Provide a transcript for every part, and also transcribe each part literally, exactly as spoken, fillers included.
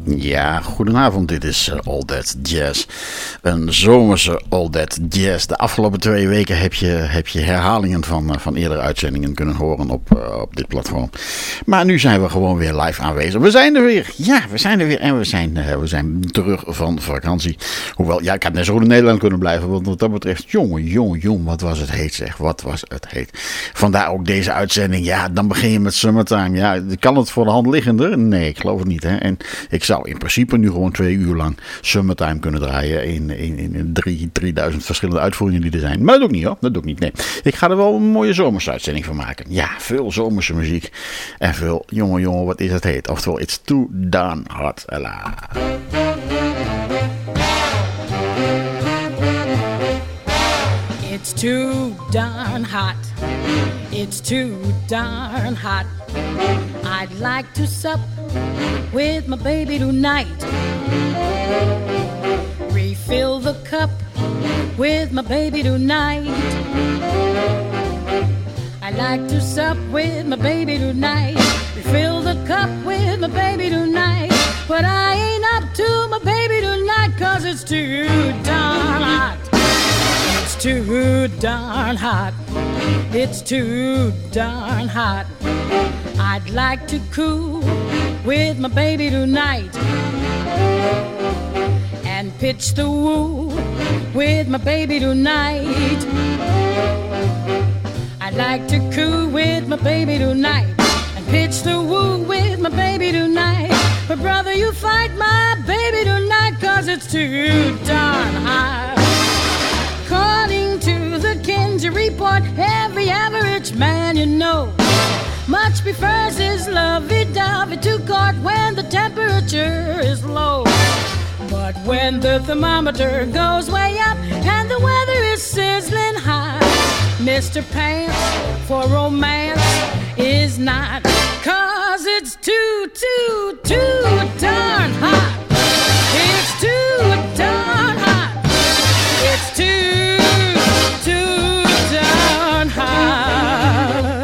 Ja, goedenavond. Dit is uh, All That Jazz. Een zomerse All That Jazz. De afgelopen twee weken heb je, heb je herhalingen van, uh, van eerdere uitzendingen kunnen horen op, uh, op dit platform. Maar nu zijn we gewoon weer live aanwezig. We zijn er weer. Ja, we zijn er weer. En we zijn, uh, we zijn terug van vakantie. Hoewel, ja, ik had net zo goed in Nederland kunnen blijven. Want wat dat betreft, jongen, jongen, jongen, wat was het heet zeg. Wat was het heet. Vandaar ook deze uitzending. Ja, dan begin je met Summertime. Ja, kan het voor de hand liggender? Nee, ik geloof het niet. Hè. En ik zou in principe nu gewoon twee uur lang Summertime kunnen draaien in, in, in drie, drieduizend verschillende uitvoeringen die er zijn. Maar dat doe ik niet hoor, dat doe ik niet. Nee, ik ga er wel een mooie zomerse uitzending van maken. Ja, veel zomerse muziek en veel, jongen jongen, wat is het heet. Oftewel, it's too darn hot. Ella. It's too darn hot. It's too darn hot. I'd like to sup with my baby tonight. Refill the cup with my baby tonight. I'd like to sup with my baby tonight. Refill the cup with my baby tonight. But I ain't up to my baby tonight, 'cause it's too darn hot. It's too darn hot. It's too darn hot. I'd like to cool with my baby tonight and pitch the woo with my baby tonight. I'd like to cool with my baby tonight and pitch the woo with my baby tonight. But brother, you fight my baby tonight, 'cause it's too darn hot. According to the Kinsey report, every average man you know much prefers his lovey-dovey to court when the temperature is low. But when the thermometer goes way up and the weather is sizzling hot, Mister Pants for romance is not, 'cause it's too, too, too darn hot. It's too darn hot. It's too, too darn hot.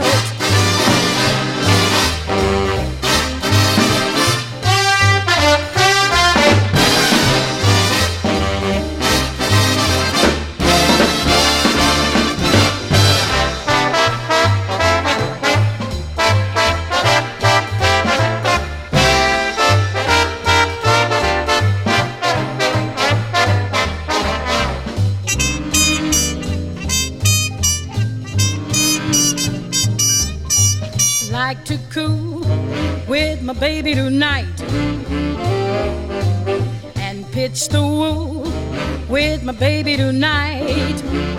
Like to cool with my baby tonight and pitch the woo with my baby tonight.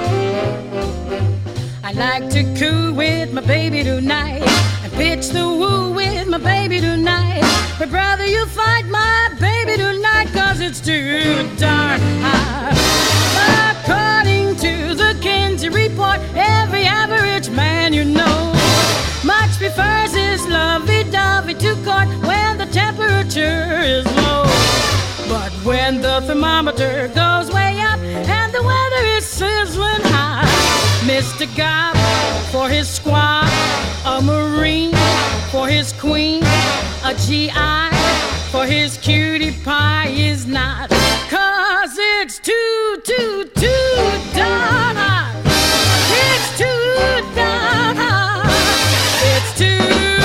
I like to cool with my baby tonight and pitch the woo with my baby tonight. But brother, you fight my baby tonight, 'cause it's too darn hot. According to the Kinsey report, every average man you know much prefers his lovey-dovey to court when the temperature is low. But when the thermometer goes way up and the weather is sizzling hot, Mister Gob for his squad, a Marine for his queen, a G I for his cutie pie is not, 'cause it's too, too, too darn hot. It's too darn hot. It's too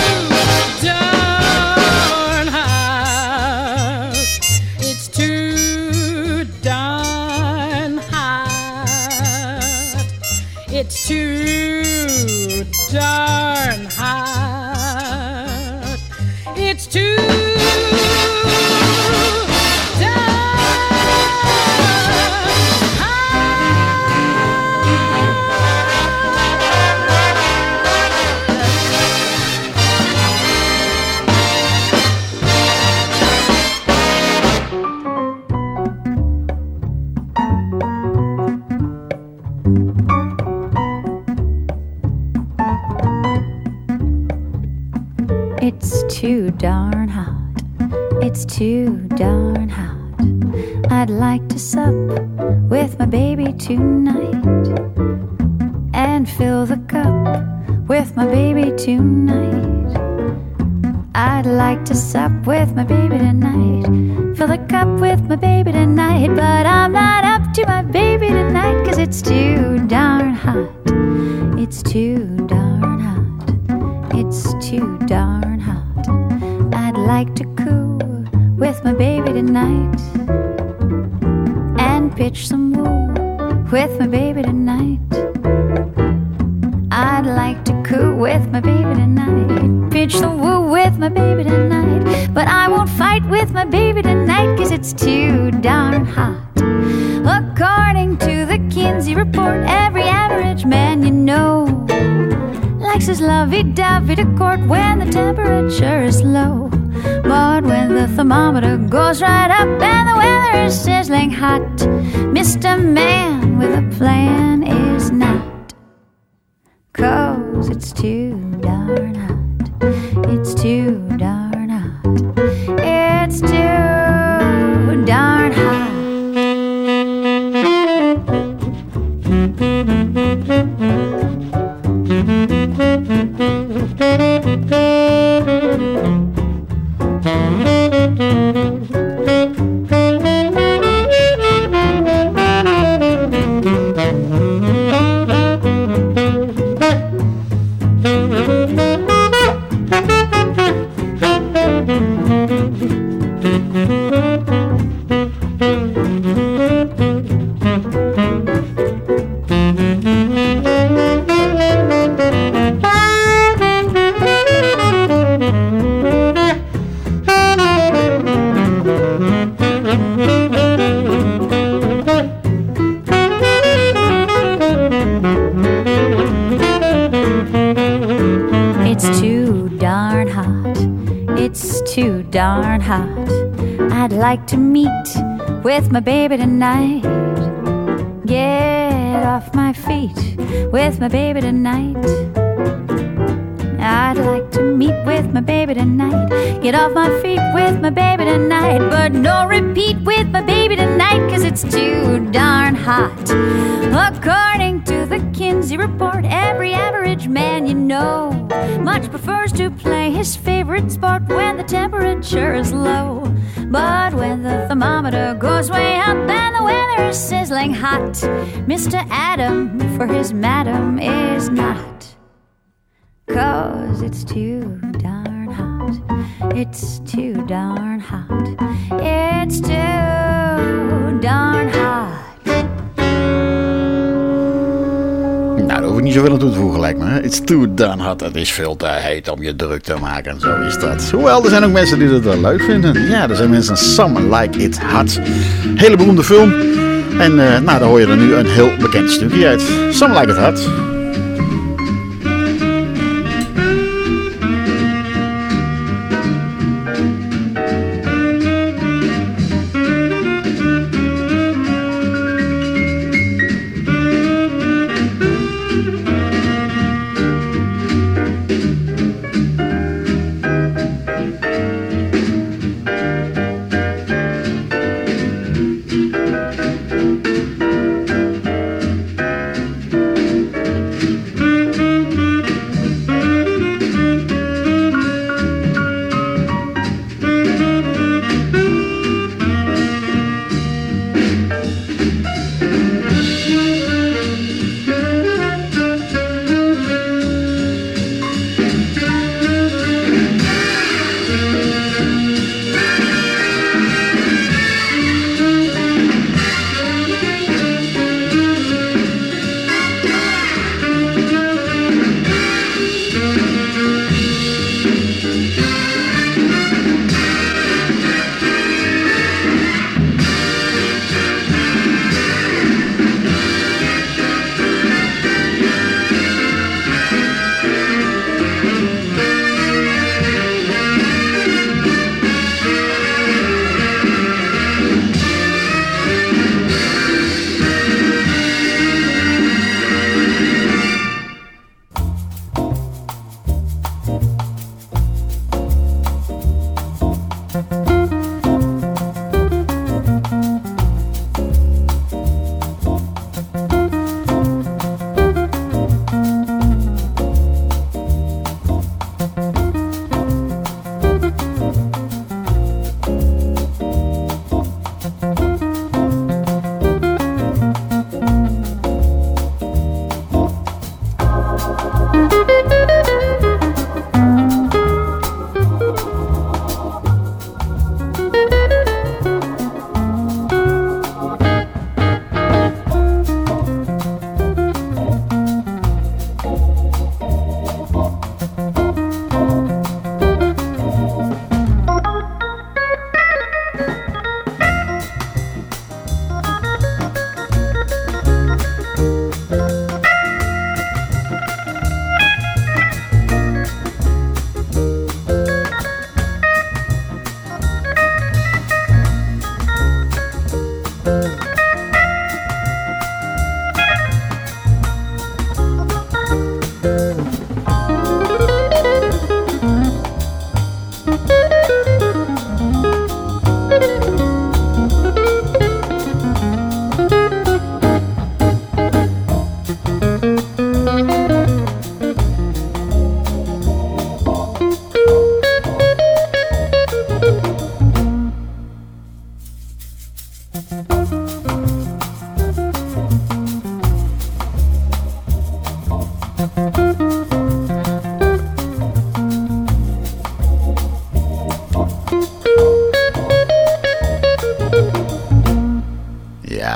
darn hot. It's too darn hot. It's too darn hot. It's too It's too darn hot. It's too darn hot. I'd like to sup with my baby tonight and fill the cup with my baby tonight. I'd like to sup with my baby tonight, fill the cup with my baby tonight, but I'm not up to my baby tonight, 'cause it's too darn hot. It's too darn hot. It's too darn hot. I'd like to coo with my baby tonight and pitch some woo with my baby tonight. I'd like to coo with my baby tonight, pitch the woo with my baby tonight, but I won't fight with my baby tonight, 'cause it's too darn hot. According to the Kinsey report, every average man you know likes his lovey-dovey to court when the temperature is low. But when the thermometer goes right up and the weather is sizzling hot, Mister Man with a plan is not. 'Cause it's too darn hot. It's too darn hot. It's too darn hot. Darn hot. I'd like to meet with my baby tonight, get off my feet with my baby tonight. I'd like to meet with my baby tonight, get off my feet with my baby tonight, but no repeat with my baby tonight, 'cause it's too darn hot. According to the Kinsey report, every average man you know much prefers to play his favorite sport when the temperature is low. But when the thermometer goes way up and the weather is sizzling hot, Mister Adam for his madam is not. 'Cause it's too darn hot. It's too darn hot. It's too darn hot. Nou, daar hoef ik niet zoveel aan toe te voegen, lijkt me. It's too darn hot. Het is veel te heet om je druk te maken. En zo is dat. Hoewel, er zijn ook mensen die dat wel leuk vinden. Ja, er zijn mensen Some Like It Hot. Hele beroemde film. En uh, nou, daar hoor je er nu een heel bekend stukje uit. Some Like It Hot.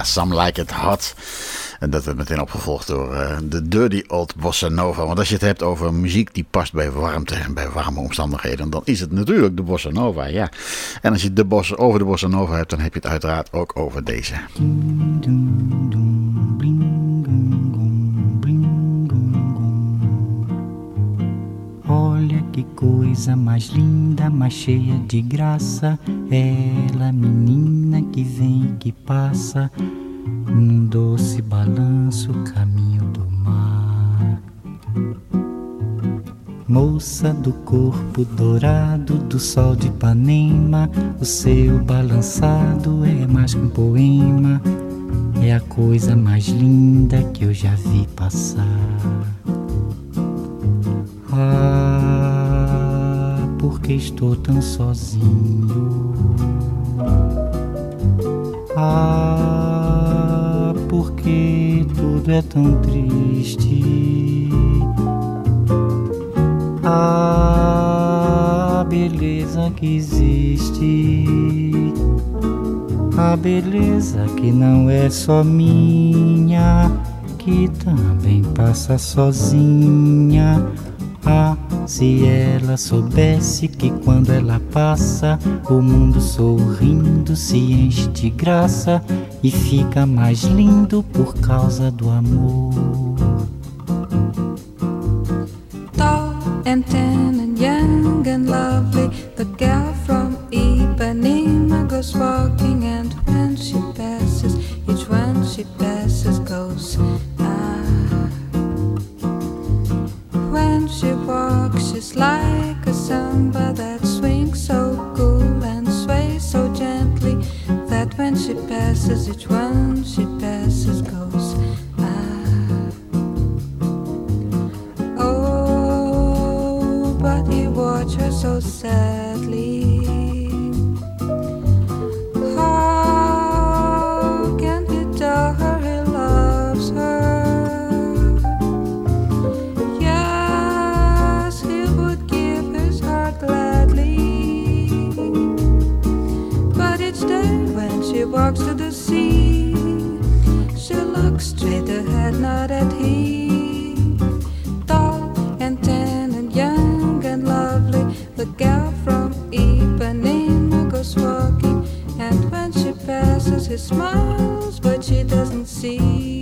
Some Like It Hot. En dat werd meteen opgevolgd door uh, de Dirty Old Bossa Nova. Want als je het hebt over muziek die past bij warmte en bij warme omstandigheden, dan is het natuurlijk de Bossa Nova, ja. En als je de bossa, over de Bossa Nova hebt, dan heb je het uiteraard ook over deze. Olha que coisa mais linda, mais cheia de graça. Ela, menina que vem e que passa, num doce balanço, caminho do mar. Moça do corpo dourado do sol de Ipanema, o seu balançado é mais que um poema. É a coisa mais linda que eu já vi passar. Ah, porque estou tão sozinho. Ah, porque tudo é tão triste. Ah, beleza que existe. A beleza que não é só minha, que também passa sozinha. Ah, se ela soubesse que quando ela passa, o mundo sorrindo se enche de graça e fica mais lindo por causa do amor. Tall and tan and young and lovely, the girl from Ipanema goes walking, and when she passes, each one she passes goes ah. When she walks, she's like a samba that swings so cool and sways so gently, that when she passes, each one she passes goes ah. Oh, but you watch her so sadly. How can you tell her he loves her? She walks to the sea, she looks straight ahead, not at him. Tall and tan and young and lovely, the gal from Ipanema goes walking, and when she passes, he smiles, but she doesn't see.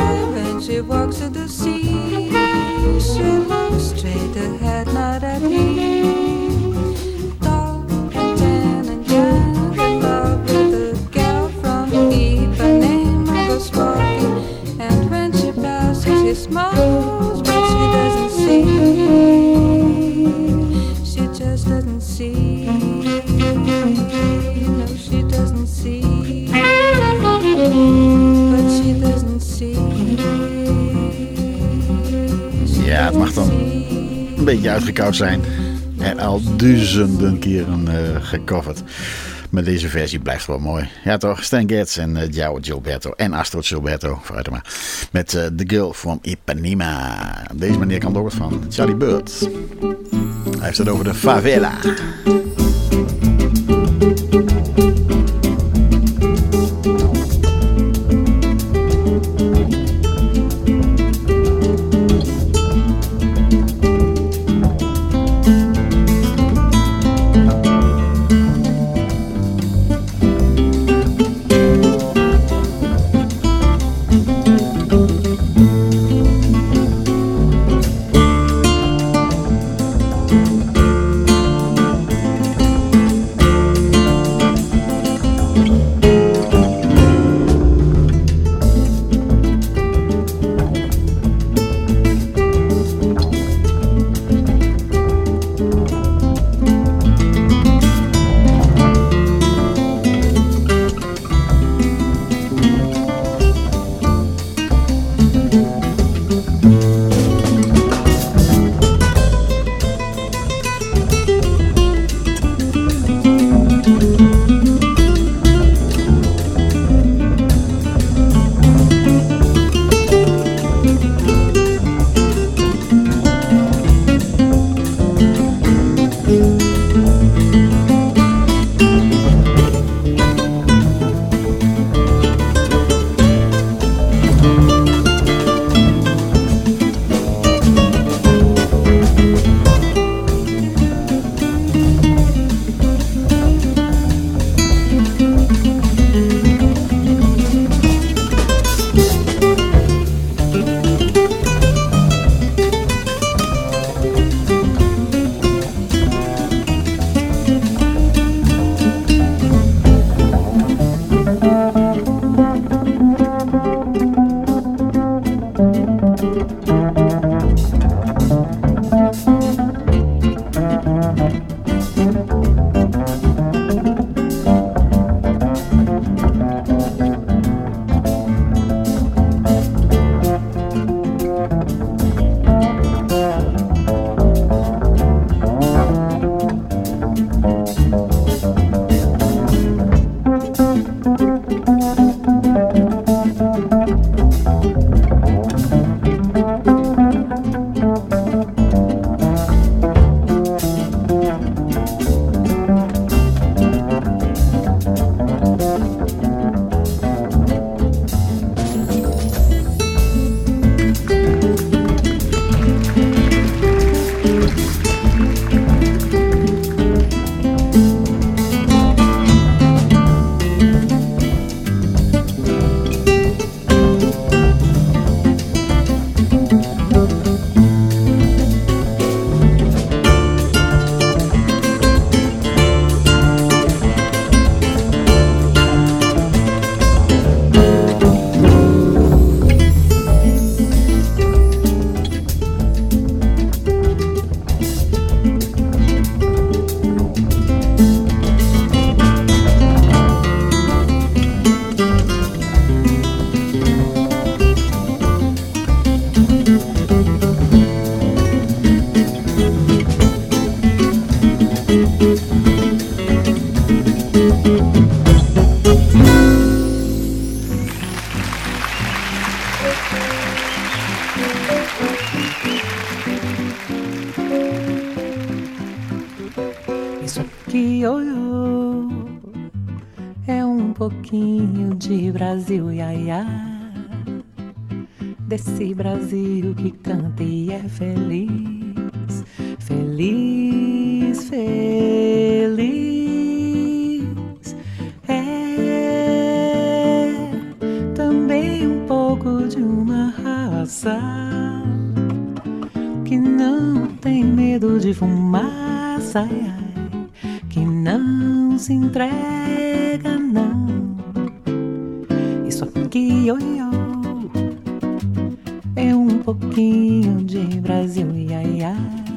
Walks to the sea, she looks straight ahead, not at me. smiles, but she doesn't see. She just doesn't see. No, she doesn't see. But she doesn't see. Ja, het mag dan een beetje uitgekoud zijn. En al duizenden keren uh, gecoverd. Maar deze versie blijft wel mooi. Ja toch, Stan Getz en uh, João Gilberto en Astrud Gilberto. Vooruit maar. Met uh, The Girl from Ipanema. Deze manier kan ook wat van Charlie Bird. Hij heeft het over de favela. pouquinho de Brasil, iaiá, desse Brasil que canta e é feliz, feliz, feliz. É também um pouco de uma raça que não tem medo de fumaça, ai, ai, que não se entrega, não. Isso aqui, oi, oi, é um pouquinho de Brasil, ia, ia.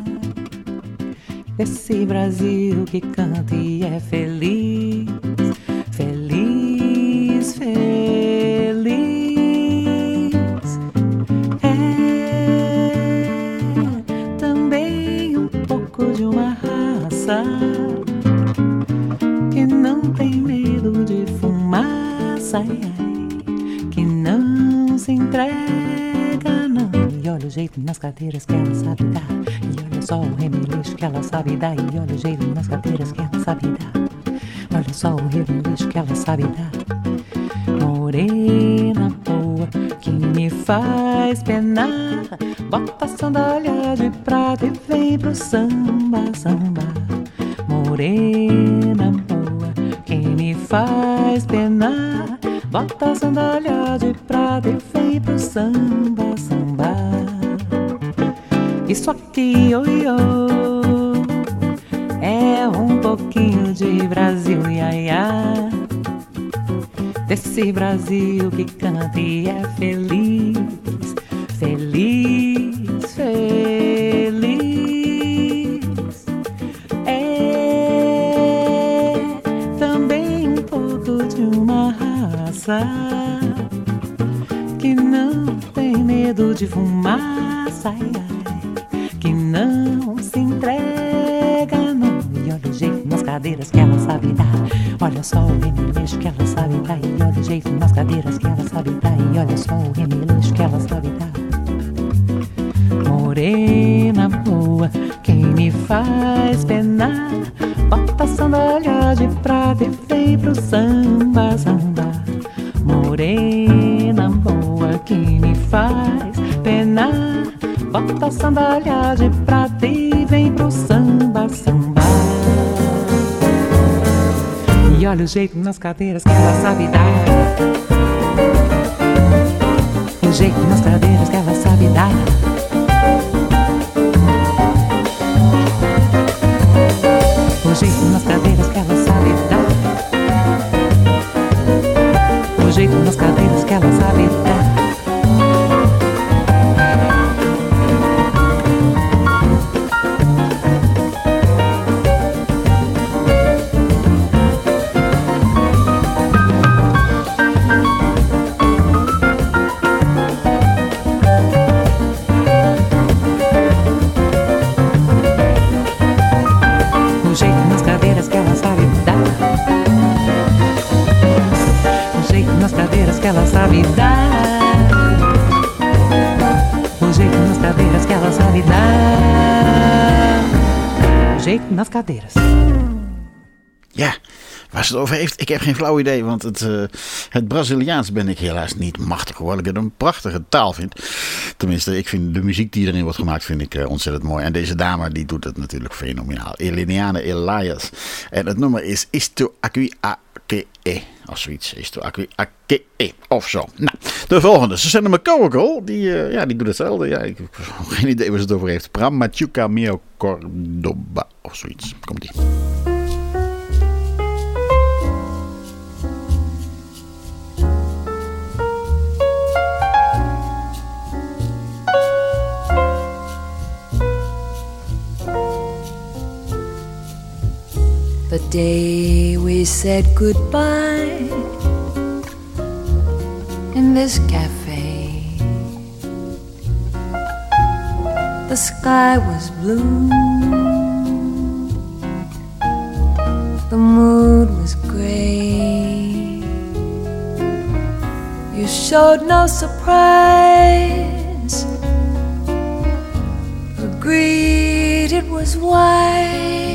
Desse Brasil que canta e é feliz, feliz, feliz. É também um pouco de uma raça que não tem medo de fumaça, ai, ai, que não se entrega, não. E olha o jeito nas cadeiras que ela sabe dar, e olha só o remeleixo que ela sabe dar, e olha o jeito nas cadeiras que ela sabe dar, olha só o remeleixo que ela sabe dar. Morena boa que me faz penar, bota a sandália de prata e vem pro samba, samba. Morena boa que me faz penar, bota a sandália de prata e vem pro samba, samba. Isso aqui, oi, oi, é um pouquinho de Brasil, ia, ia. Desse Brasil que canta e é feliz, feliz, feliz. É também um pouco de uma raça que não tem medo de fumaça, ai, ai, que não se entrega, não. E olha o jeito nas cadeiras que ela sabe dar, olha só o remeleixo que ela sabe dar, e olha o jeito nas cadeiras que ela sabe dar, e olha só o remeleixo que ela sabe dar. Morena boa, quem me faz penar, bota a sandália de prata e vem pro samba, samba. Morena boa, quem me faz penar, bota a sandália de prata e vem pro samba, samba. E olha o jeito nas cadeiras que ela sabe dar, o jeito nas cadeiras que ela sabe dar. O jeito nas cadeiras que ela sabe dar, o jeito nas cadeiras que ela sabe dar. Que ela sabe dar, o jeito nas cadeiras que ela sabe dar, o jeito nas cadeiras. Ja, waar ze het over heeft, ik heb geen flauw idee, want het, uh, het Braziliaans ben ik helaas niet machtig, hoewel ik het een prachtige taal vind. Tenminste, ik vind de muziek die erin wordt gemaakt, vind ik uh, ontzettend mooi. En deze dame, die doet het natuurlijk fenomenaal. Eleniane Elias. En het nummer is Isto Aqui A K E. Of zoiets. Isto Aqui A K E. Of zo. Nou, de volgende. Susana McCorkle. Die, uh, ja, die doet hetzelfde. Ja, ik heb geen idee waar ze het over heeft. Pram Machuca Mio Cordoba. Of zoiets. Komt-ie. The day we said goodbye in this cafe, the sky was blue, the mood was gray. You showed no surprise, agreed it was wise.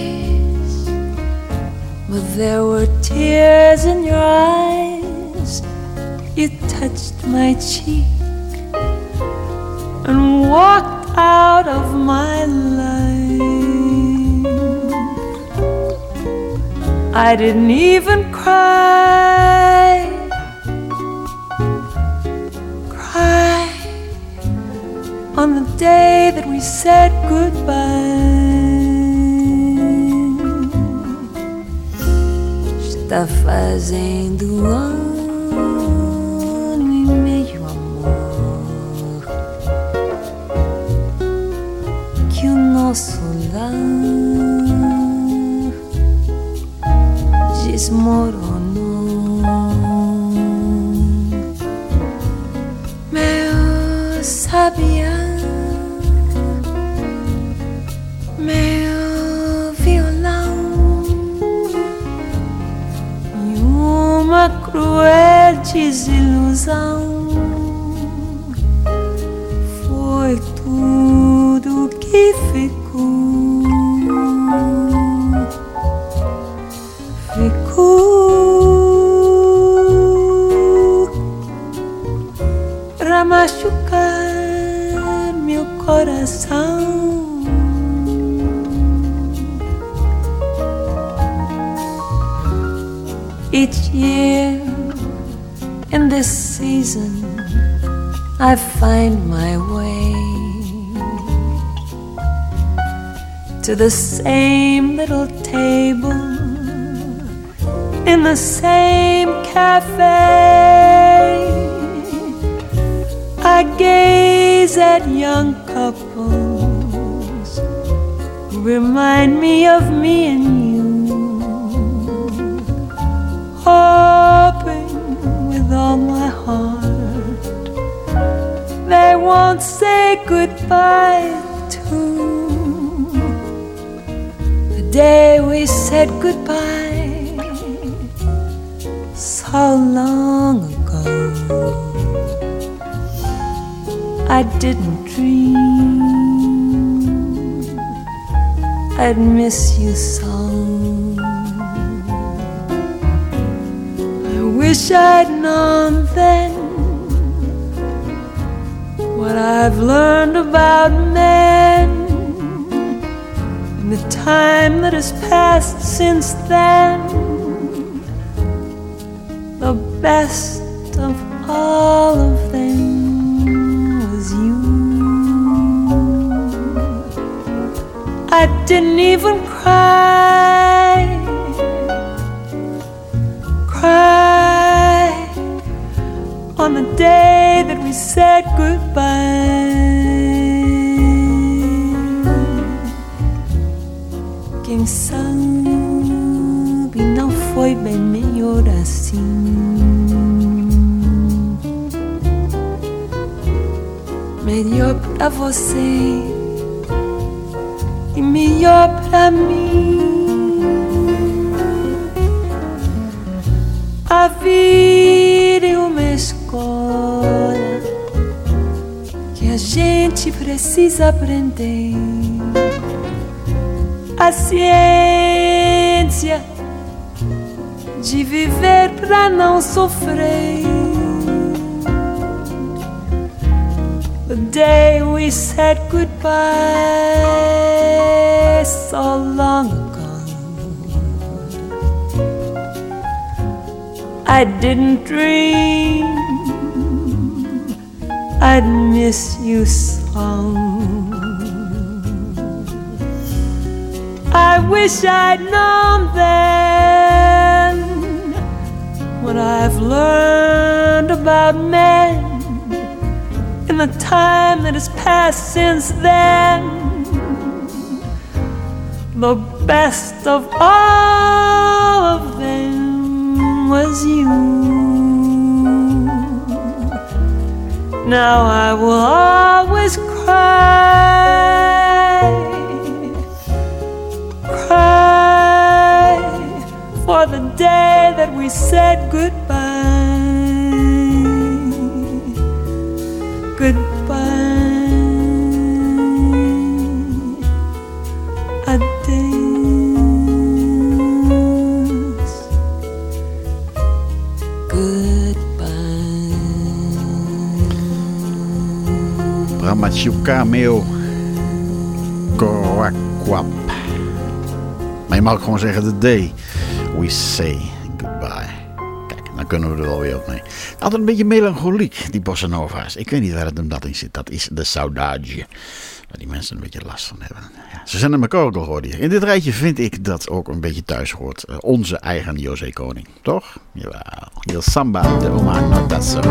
But there were tears in your eyes. You touched my cheek and walked out of my life. I didn't even cry, cry on the day that we said goodbye. Tá fazendo ano e meio, amor. nosso lar desmoronou. Meu sabiá, meu violão e uma cruel desilusão foi tudo que ficou, ficou pra machucar meu coração. Each year in this season I find my way to the same little table in the same cafe. I gaze at young couples who remind me of me and you, hoping with all my heart they won't say goodbye to the day we said goodbye so long ago. I didn't dream I'd miss you so. I wish I'd known then what I've learned about men in the time that has passed since then. The best of all of them was you. I didn't even cry, cry on the day that we said goodbye. Quem sabe não foi bem melhor assim. Melhor pra você e melhor pra mim. A vida é uma escola que a gente precisa aprender. A ciência de viver pra não sofrer. The day we said goodbye so long ago, I didn't dream I'd miss you so. I wish I'd known then what I've learned about men in the time that has passed since then. The best of all of them was you. Now I will always cry, cry for the day that we said goodbye. Goodbye, adeus, goodbye. Brahmachuka meu Korakwap. Maar je mag ook gewoon zeggen the day we say goodbye. Kijk, dan kunnen we er wel weer op mee. Altijd een beetje melancholiek, die bossa nova's. Ik weet niet waar het hem dat in zit. Dat is de saudade. Waar die mensen een beetje last van hebben. Ja, ze zijn er elkaar ook al gehoord hier. In dit rijtje vind ik dat ook een beetje thuis hoort. Uh, onze eigen José Koning. Toch? Jawel. Il samba de Omar Natasso.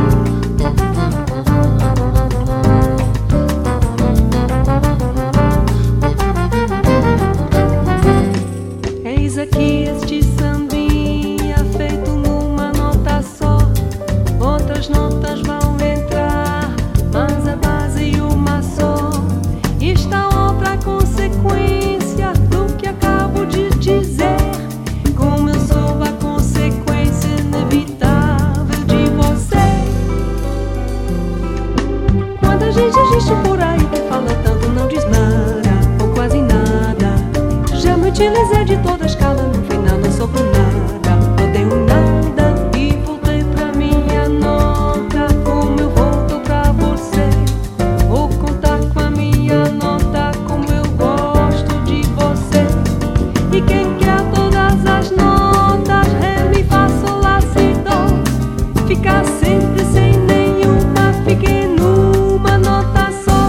existe por aí que fala tanto, não diz nada, ou quase nada. Já me utilizei de toda a escala, não foi nada, só por nada. Não dei um nada e voltei pra minha nota. Como eu volto pra você, vou contar com a minha nota. Como eu gosto de você. E quem quer todas as notas, ré, mi, fá, sol, lá, si, dó, fica sempre sem nenhuma, fique numa nota só.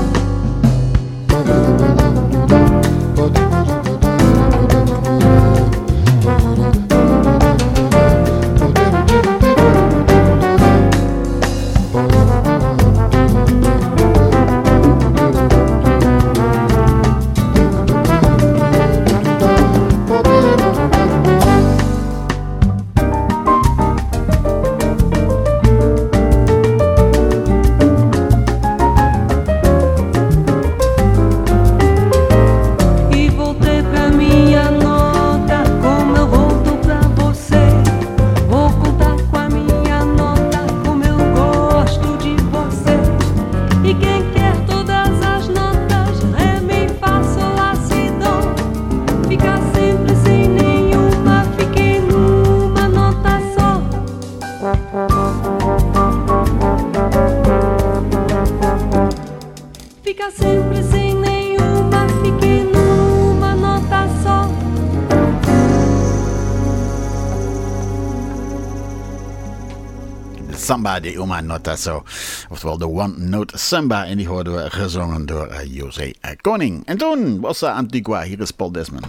E voltei pra minha nota, como eu volto pra você. Vou contar com a minha nota, como eu gosto de você. E quem quer todas as notas, ré, mi, fá, sol, lá, si, dó, fica sempre sem nenhuma, fique numa nota só. Fica sempre sem nenhuma, fique numa nota só. Samba de Uma Nota So. Oftewel de One Note Samba. En die hoorden we gezongen door uh, José uh, Koning. En toen Bossa Antigua. Hier is Paul Desmond.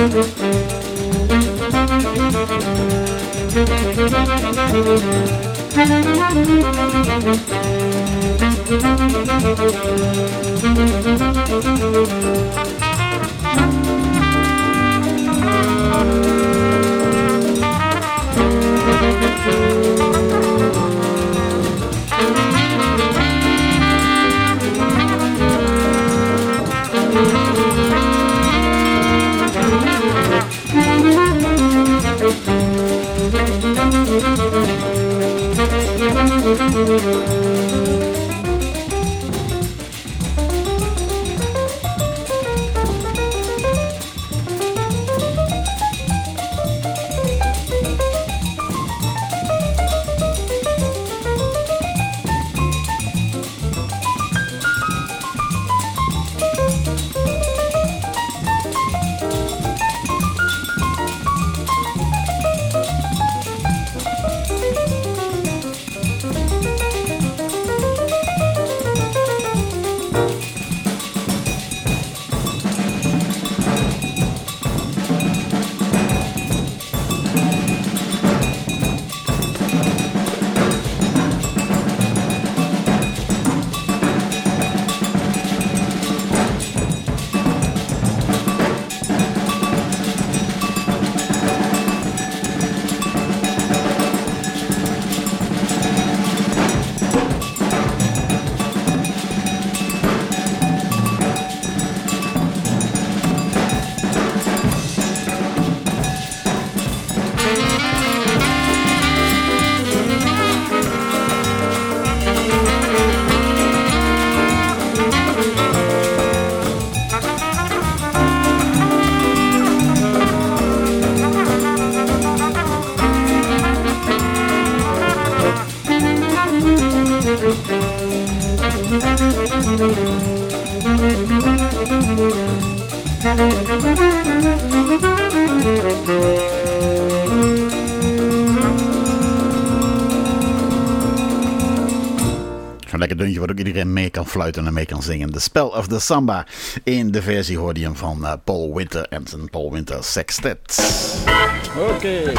Een lekker deuntje wat ook iedereen mee kan fluiten en mee kan zingen. The Spell of the Samba. In de versie hoorde je hem van uh, Paul Winter en zijn Paul Winter Sextet. Oké. Okay.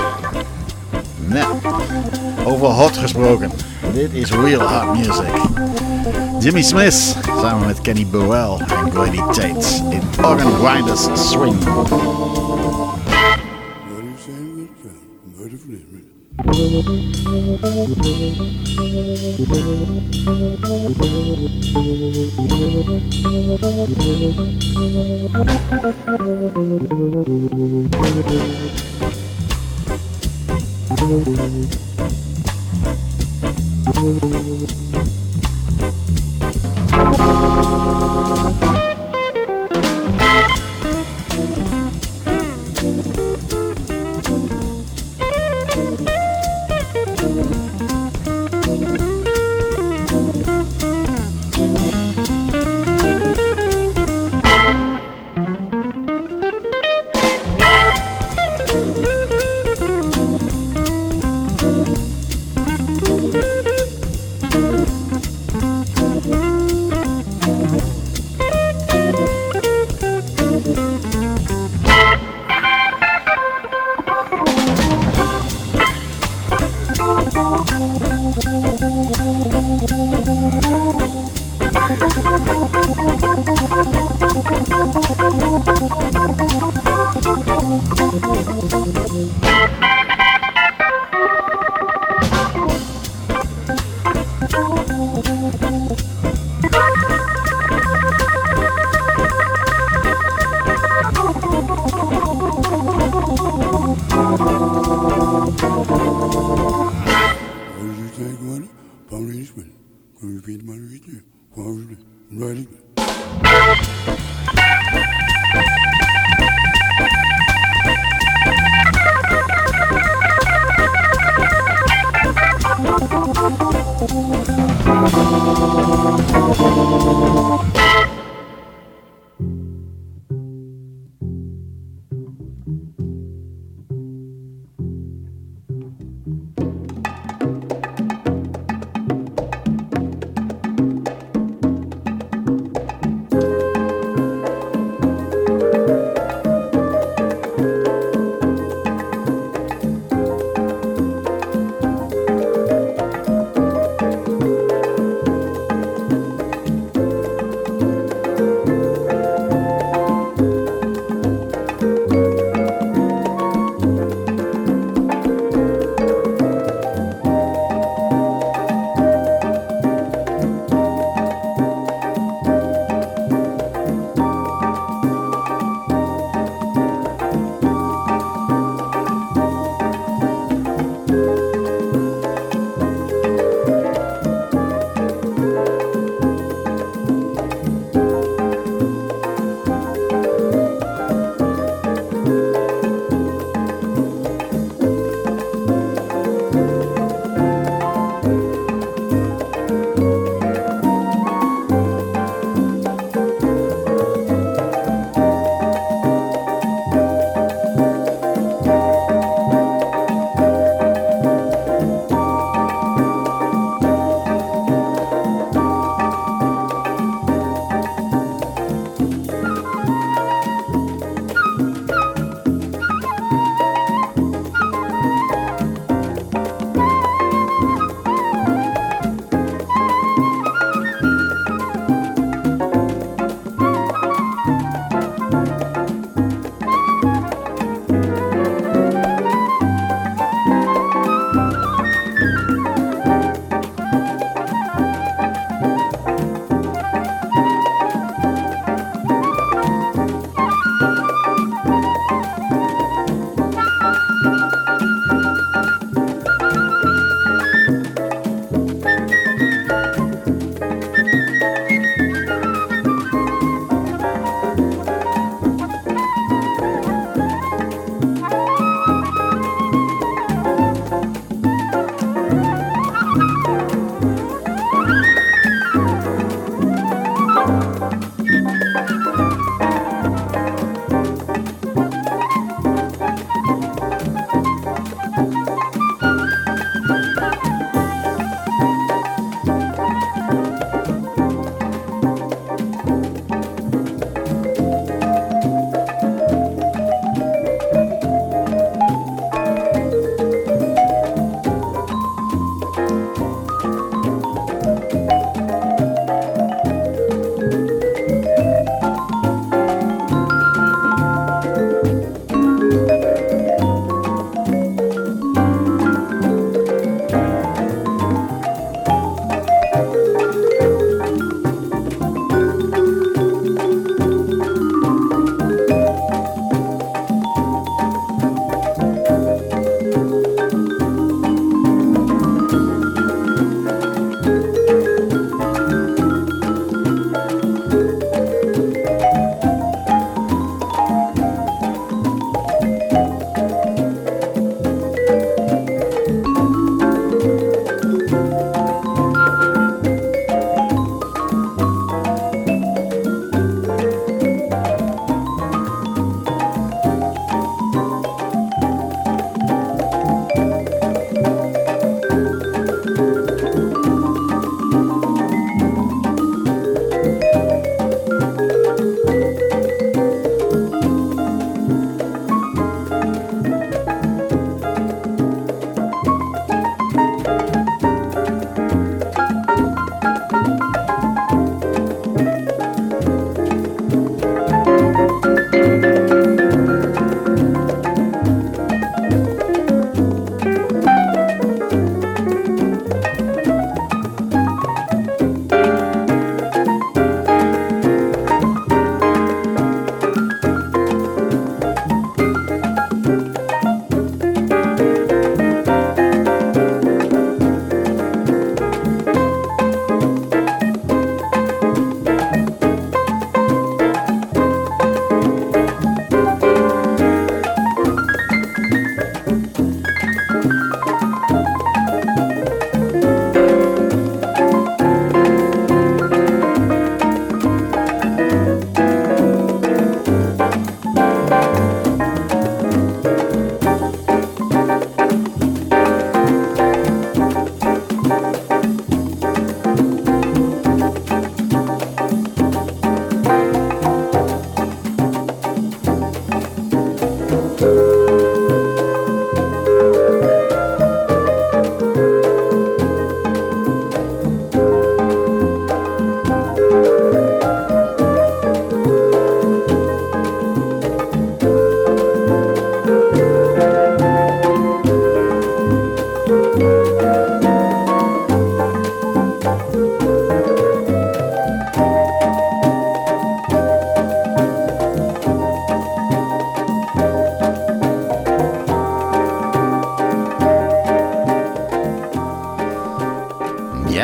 Nou, over hot gesproken. Dit is real hot music. Jimmy Smith samen met Kenny Burrell en Grady Tate in Organ Grinders Swing.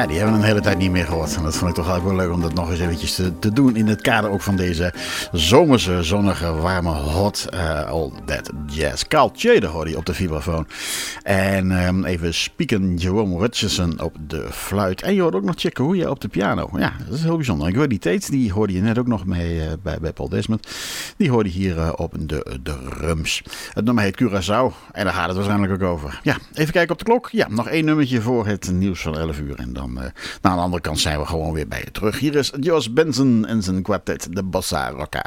die hebben we een hele tijd niet meer gehoord. En dat vond ik toch wel leuk om dat nog eens eventjes te, te doen. In het kader ook van deze zomerse, zonnige, warme, hot, uh, all that jazz. Carl Tjeder hoorde je op de vibrafoon. En um, even spieken Jerome Richardson op de fluit. En je hoort ook nog Chick Corea op de piano. Ja, dat is heel bijzonder. Gordie Tate, die hoorde je net ook nog mee uh, bij, bij Paul Desmond. Die hoorde hier uh, op de, de drums. Het nummer heet Curaçao. En daar gaat het waarschijnlijk ook over. Ja, even kijken op de klok. Ja, nog één nummertje voor het nieuws van elf uur. En dan, uh, nou, aan de andere kant zijn we gewoon weer bij je terug. Hier is Jos Benson en zijn kwartet, de Bossa Rocca.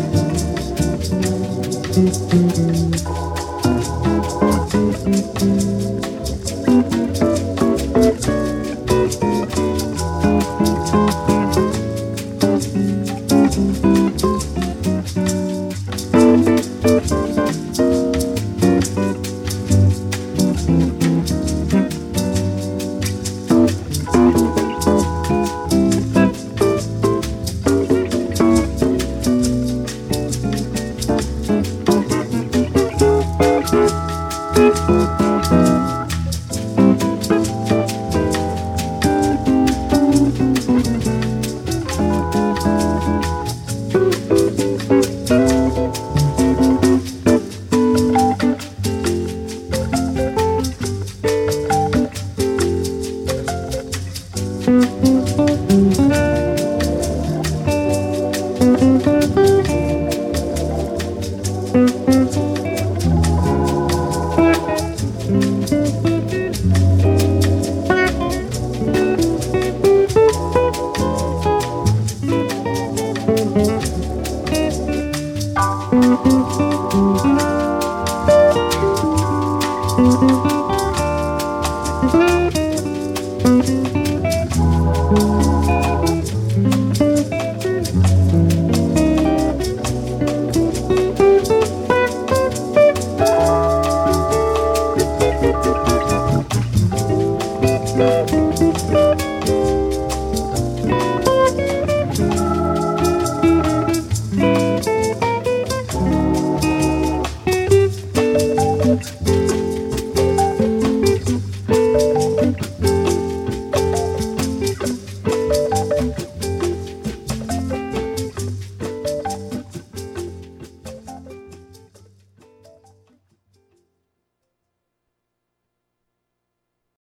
Thank you.